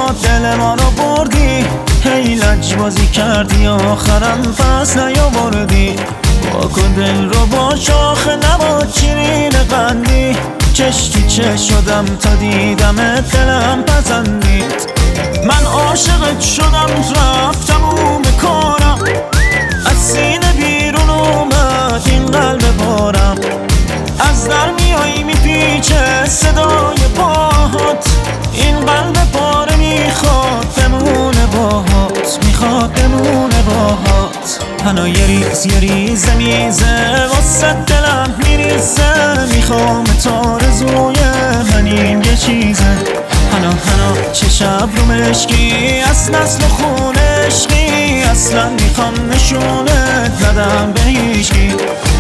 دل ما رو بردی، هی لجبازی کردی آخرم پس نیاوردی. واکن دل رو با شاخه نباد شیرین قندی، چش تو چش شدم تا دیدمت دلم پسندید. من عاشقت شدم رفتم اون کارم، از سینه بیرون اومد این قلب پارم. از در میای میپیچه صدای پاهات، این قلب پاره میخواد بمونه باهات، میخواد بمونه باهات. هنو یه ریزه میزه واسه دلم میریزه، میخوام تارزوی من این یه چیزه. هنو چه شب رو مشکی از نسل خون عشقی، اصلا میخوام نشونت ندم به هیچکی.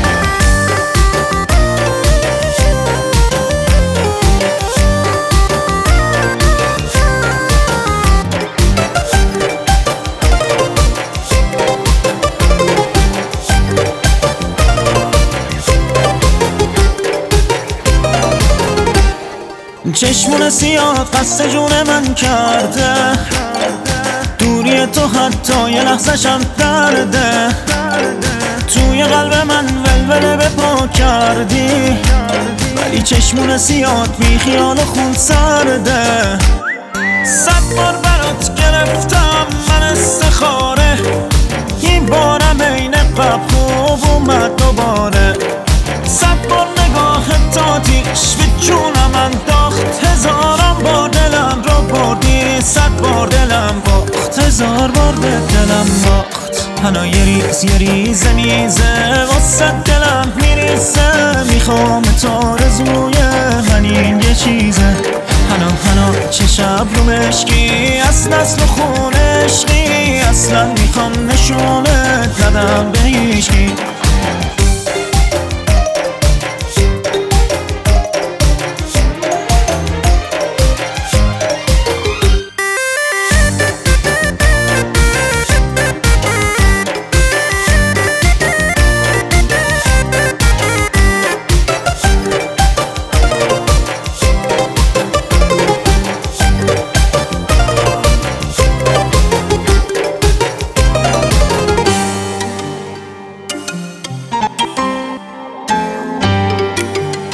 چشمون سیاه قصد جون من کرده، دوری تو حتی یه لحظه‌شم درده. توی قلب من ولوله به پا کردی، ولی چشمون سیاه بی خیال خون سرده. 100 بار برات گرفتم من استخاره، این بارم عین قبل خوب اومد دوباره. 100 بار نگاه تاتیش به جونم انداخت، هزاران بار دلم رو بردی، 100 بار دلم باخت، 1000 بار به دلم باخت. هنو یه ریزه میزه واسه دلم میریزه، میخوام تارزوی من این یه چیزه. هنو چه شب رو مشکی از نسل خون عشقی، اصلا میخوام نشونت ندم به هیچکی.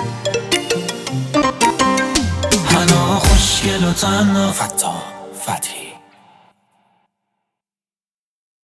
خوشگل و تنها فتا فتحی